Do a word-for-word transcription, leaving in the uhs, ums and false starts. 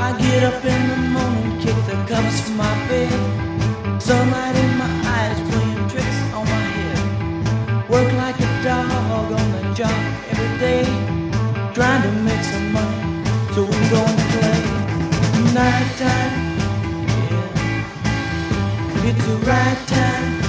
I get up in the morning, kick the covers from my bed. Sunlight in my eyes, playing tricks on my head. Work like a dog on the job every day, trying to make some money so we can go and play. Night time, yeah, it's the right time.